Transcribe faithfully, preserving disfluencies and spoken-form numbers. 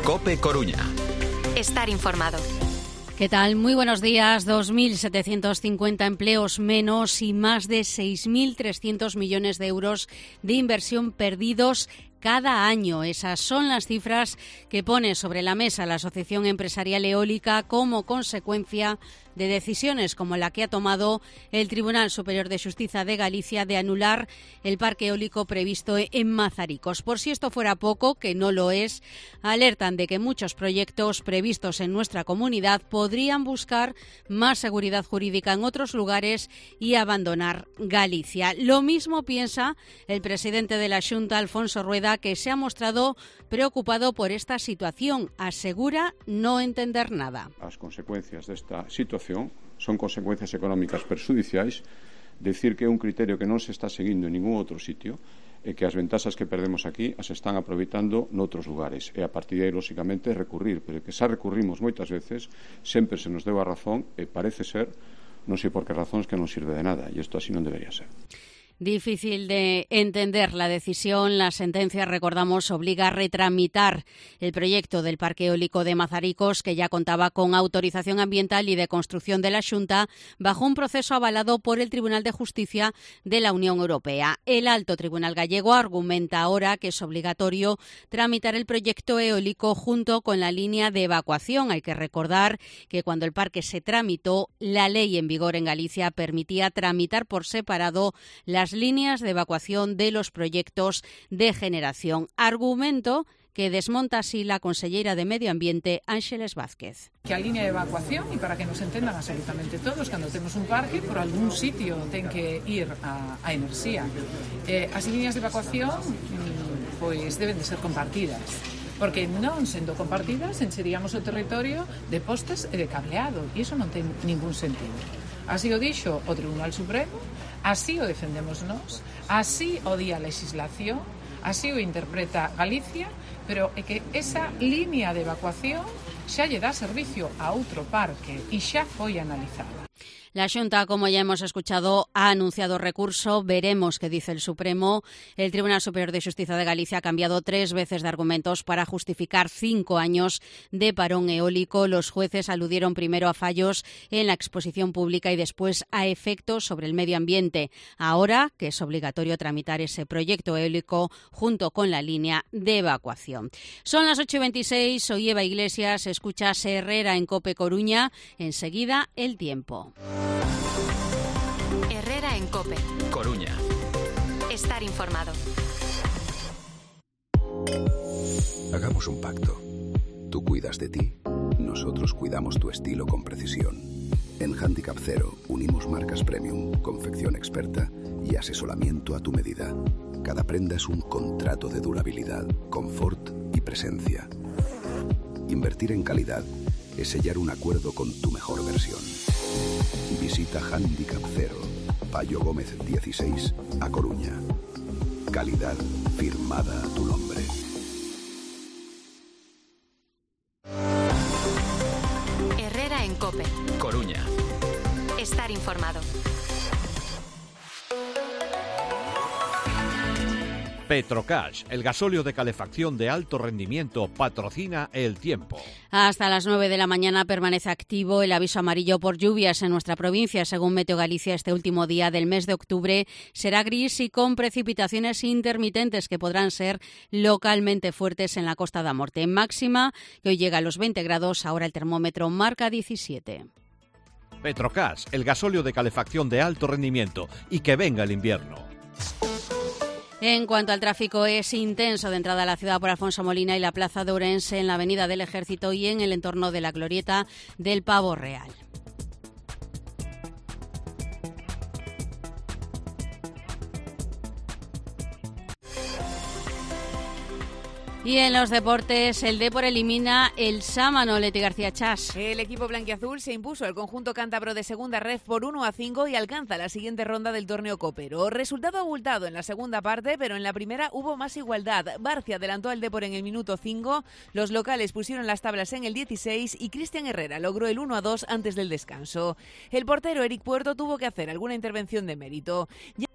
COPE Coruña. Estar informado. ¿Qué tal? Muy buenos días. dos mil setecientos cincuenta empleos menos y más de seis mil trescientos millones de euros de inversión perdidos cada año. Esas son las cifras que pone sobre la mesa la Asociación Empresarial Eólica como consecuencia de decisiones como la que ha tomado el Tribunal Superior de Xustiza de Galicia de anular el parque eólico previsto en Mazaricos. Por si esto fuera poco, que no lo es, alertan de que muchos proyectos previstos en nuestra comunidad podrían buscar más seguridad jurídica en otros lugares y abandonar Galicia. Lo mismo piensa el presidente de la Xunta, Alfonso Rueda, que se ha mostrado preocupado por esta situación. Asegura no entender nada. As consecuencias desta situación son consecuencias económicas perxudiciais, decir que é un criterio que non se está seguindo en ningún outro sitio e que as ventaxas que perdemos aquí as están aproveitando noutros lugares e a partir de aí, lóxicamente, recurrir, pero que xa recurrimos moitas veces, sempre se nos deu a razón e parece ser, non sei por que razóns, que non sirve de nada e isto así non debería ser. Difícil de entender la decisión. La sentencia, recordamos, obliga a retramitar el proyecto del parque eólico de Mazaricos, que ya contaba con autorización ambiental y de construcción de la Xunta, bajo un proceso avalado por el Tribunal de Justicia de la Unión Europea. El Alto Tribunal gallego argumenta ahora que es obligatorio tramitar el proyecto eólico junto con la línea de evacuación. Hay que recordar que cuando el parque se tramitó, la ley en vigor en Galicia permitía tramitar por separado la las líneas de evacuación de los proyectos de generación. Argumento que desmonta así la consellera de Medio Ambiente, Ángeles Vázquez. Que a línea de evacuación, e para que nos entendan absolutamente todos, cando temos un parque, por algún sitio ten que ir a, a enerxía. Eh, as líneas de evacuación pois deben de ser compartidas, porque non sendo compartidas encheríamos o territorio de postes e de cableado, e iso non ten ningún sentido. Así o dixo o Tribunal Supremo, así o defendemos nós, así o di a legislación, así o interpreta Galicia, pero é que esa línea de evacuación xa lle dá servicio a outro parque e xa foi analizada. La Xunta, como ya hemos escuchado, ha anunciado recurso. Veremos qué dice el Supremo. El Tribunal Superior de Xustiza de Galicia ha cambiado tres veces de argumentos para justificar cinco años de parón eólico. Los jueces aludieron primero a fallos en la exposición pública y después a efectos sobre el medio ambiente. Ahora que es obligatorio tramitar ese proyecto eólico junto con la línea de evacuación. Son las ocho y veintiséis. Soy Eva Iglesias. Escuchas Herrera en COPE Coruña. Enseguida, el tiempo. Herrera en COPE Coruña. Estar informado. Hagamos un pacto. Tú cuidas de ti, nosotros cuidamos tu estilo con precisión. En Handicap Cero unimos marcas premium, confección experta y asesoramiento a tu medida. Cada prenda es un contrato de durabilidad, confort y presencia. Invertir en calidad es sellar un acuerdo con tu mejor versión. Visita Handicap Cero, Payo Gómez dieciséis, A Coruña. Calidad firmada a tu nombre. Herrera en COPE Coruña. Estar informado. Petrocash, el gasóleo de calefacción de alto rendimiento, patrocina el tiempo. Hasta las nueve de la mañana permanece activo el aviso amarillo por lluvias en nuestra provincia. Según Meteo Galicia, este último día del mes de octubre será gris y con precipitaciones intermitentes que podrán ser localmente fuertes en la Costa da Morte. Máxima que hoy llega a los veinte grados, ahora el termómetro marca diecisiete. Petrocash, el gasóleo de calefacción de alto rendimiento, y que venga el invierno. En cuanto al tráfico, es intenso de entrada a la ciudad por Alfonso Molina y la Plaza de Ourense, en la Avenida del Ejército y en el entorno de la Glorieta del Pavo Real. Y en los deportes, el Depor elimina el Sámano. Leti García Chas. El equipo blanquiazul se impuso al conjunto cántabro de segunda ref por uno a cinco y alcanza la siguiente ronda del torneo copero. Resultado abultado en la segunda parte, pero en la primera hubo más igualdad. Barcia adelantó al Depor en el minuto cinco, los locales pusieron las tablas en el dieciséis y Cristian Herrera logró el uno a dos antes del descanso. El portero Eric Puerto tuvo que hacer alguna intervención de mérito. Ya